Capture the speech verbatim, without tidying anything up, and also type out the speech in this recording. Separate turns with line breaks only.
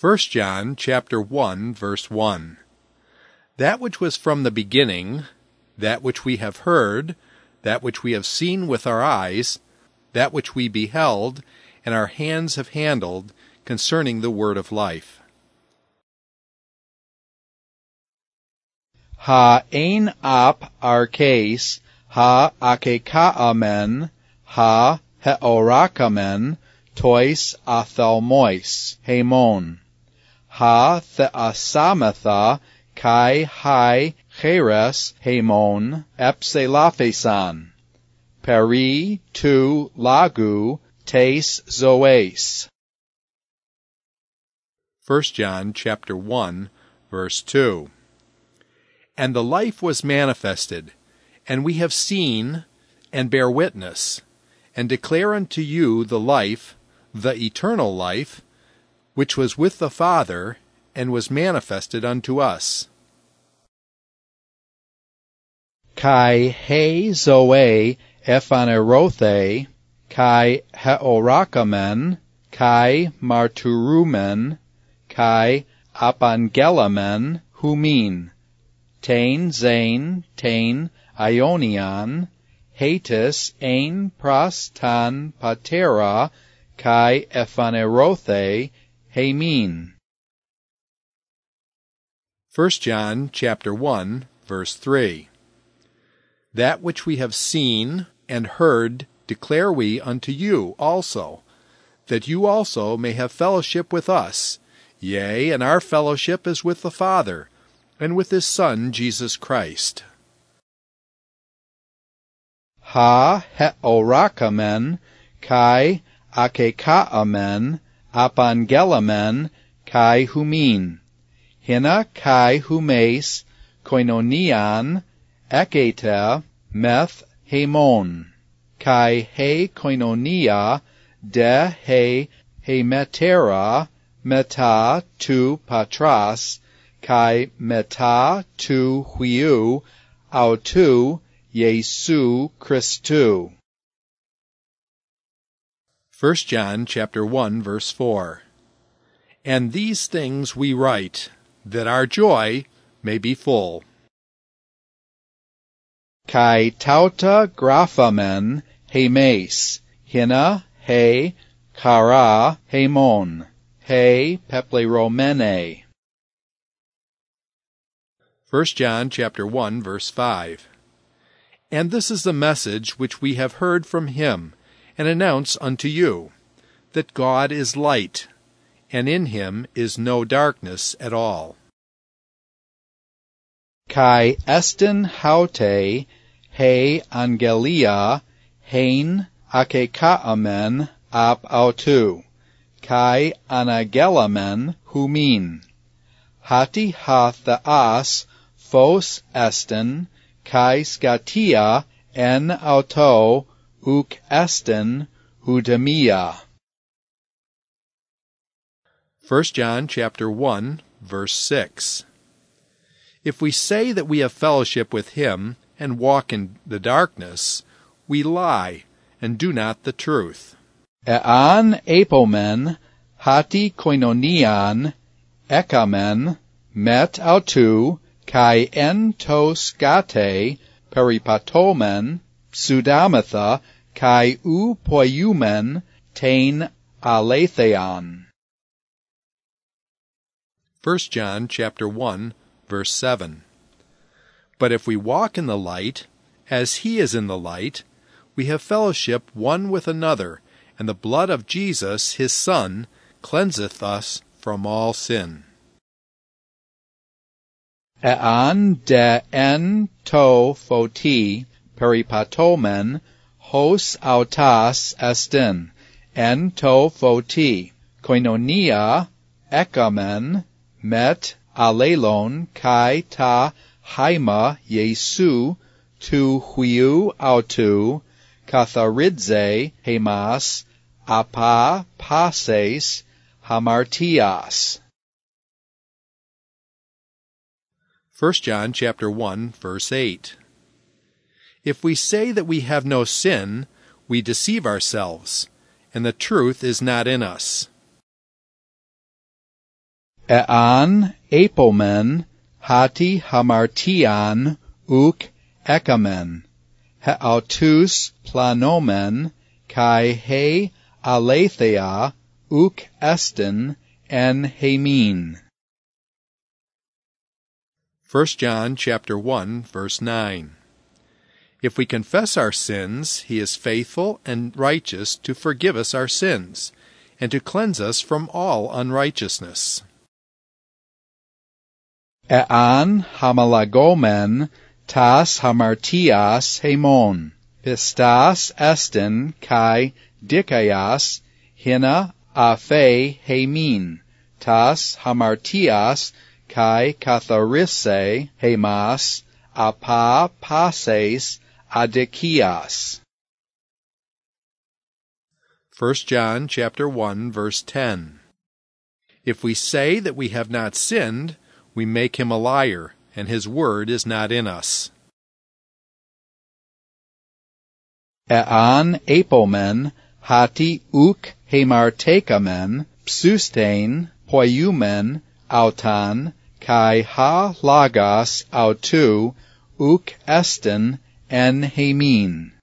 First John chapter one, verse one. That which was from the beginning, that which we have heard, that which we have seen with our eyes, that which we beheld, and our hands have handled, concerning the word of life.
Ha ein ap arches, ha akekaamen, ha heorakamen, tois athalmois, hemon. Ha theasamatha, kai hai cheres hemon, epselaphesan. Peri tu lagu, tes zoes.
First John chapter one, verse two. And the life was manifested, and we have seen, and bear witness, and declare unto you the life, the eternal life, which was with the Father, and was manifested unto us.
Kai he zoe ephanerothe, kai heorakamen, kai marturumen, kai apangelamen, humin. Tain zain, tain ionian, hatis ein pras tan patera, kai ephanerothe, hemin.
First John chapter one, verse three. That which we have seen and heard declare we unto you also, that you also may have fellowship with us. Yea, and our fellowship is with the Father, and with his Son Jesus Christ.
Ha heorakamen, kai akekaamen, apangelamen, kai humin. Hina kai humes, koinonian, ekete, meth hemon. Kai he koinonia, de he hemetera, meta tu patras, kai meta tu huiou, autou Jesu Christou.
First John chapter one, verse four. And these things we write, that our joy may be full.
Kai tauta graphamen hemes, hina he chara hemon, he pepleromene.
First John chapter one, verse five. And this is the message which we have heard from him, and announce unto you, that God is light, and in him is no darkness at all.
Kai estin haute, he angelia, hein akekaamen ap autou, kai anagelamen humin. Hati ha theas, phos estin, kai skatia en auto, uk estin eudemia.
First John chapter one, verse six. If we say that we have fellowship with him, and walk in the darkness, we lie, and do not the truth.
Ean apomen, hati koinonian, ekamen, met autou, kai en tos gate, peripatomen, pseudamatha, kai ou poiumen, tain alethean.
First John chapter one, verse seven. But if we walk in the light, as he is in the light, we have fellowship one with another, and the blood of Jesus his Son cleanseth us from all sin.
Ean de en to photi, peripatomen, hos autas estin, en to photi, koinonia, ekamen, met alelon, kai ta haima Jesu, tu huiou autou, katharidze hemas, apa passes, hamartias.
First John chapter one, verse eight. If we say that we have no sin, we deceive ourselves, and the truth is not in us.
Ean apomen hati hamartian uk ekamen, heautus planomen kai he aletheia uk estin en hemin.
First John chapter one, verse nine. If we confess our sins, he is faithful and righteous to forgive us our sins, and to cleanse us from all unrighteousness.
Ean hamalagomen tas hamartias hemon, pistas estin kai dikaias hina aphe hemin, tas hamartias kai katharise hemas apa pases adikias.
First John chapter one, verse ten. If we say that we have not sinned, we make him a liar, and his word is not in us.
Ean apomen hati uk hemartekamen psustein poiumen autan kai ha lagas autu uk estin en hemin.